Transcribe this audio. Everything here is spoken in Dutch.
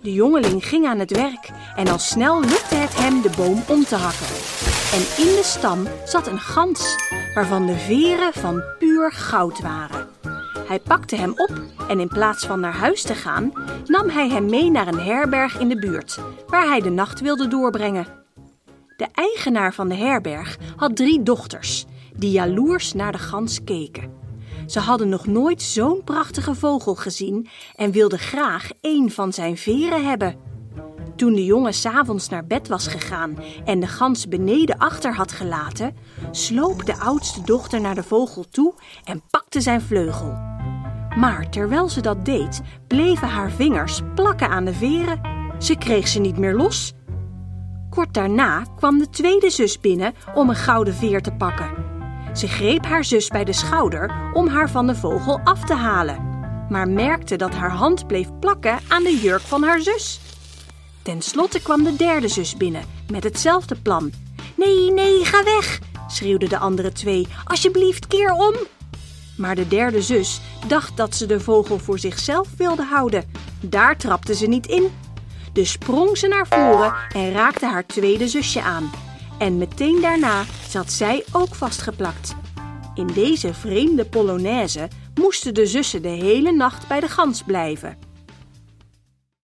De jongeling ging aan het werk en al snel lukte het hem de boom om te hakken. En in de stam zat een gans, waarvan de veren van puur goud waren. Hij pakte hem op en in plaats van naar huis te gaan, nam hij hem mee naar een herberg in de buurt, waar hij de nacht wilde doorbrengen. De eigenaar van de herberg had 3 dochters, die jaloers naar de gans keken. Ze hadden nog nooit zo'n prachtige vogel gezien en wilden graag 1 van zijn veren hebben. Toen de jongen 's avonds naar bed was gegaan en de gans beneden achter had gelaten, sloop de oudste dochter naar de vogel toe en pakte zijn vleugel. Maar terwijl ze dat deed, bleven haar vingers plakken aan de veren. Ze kreeg ze niet meer los. Kort daarna kwam de tweede zus binnen om een gouden veer te pakken. Ze greep haar zus bij de schouder om haar van de vogel af te halen, maar merkte dat haar hand bleef plakken aan de jurk van haar zus. Ten slotte kwam de derde zus binnen met hetzelfde plan. Nee, ga weg, schreeuwden de andere 2. Alsjeblieft, keer om. Maar de derde zus dacht dat ze de vogel voor zichzelf wilde houden. Daar trapte ze niet in. Dus sprong ze naar voren en raakte haar tweede zusje aan. En meteen daarna zat zij ook vastgeplakt. In deze vreemde polonaise moesten de zussen de hele nacht bij de gans blijven.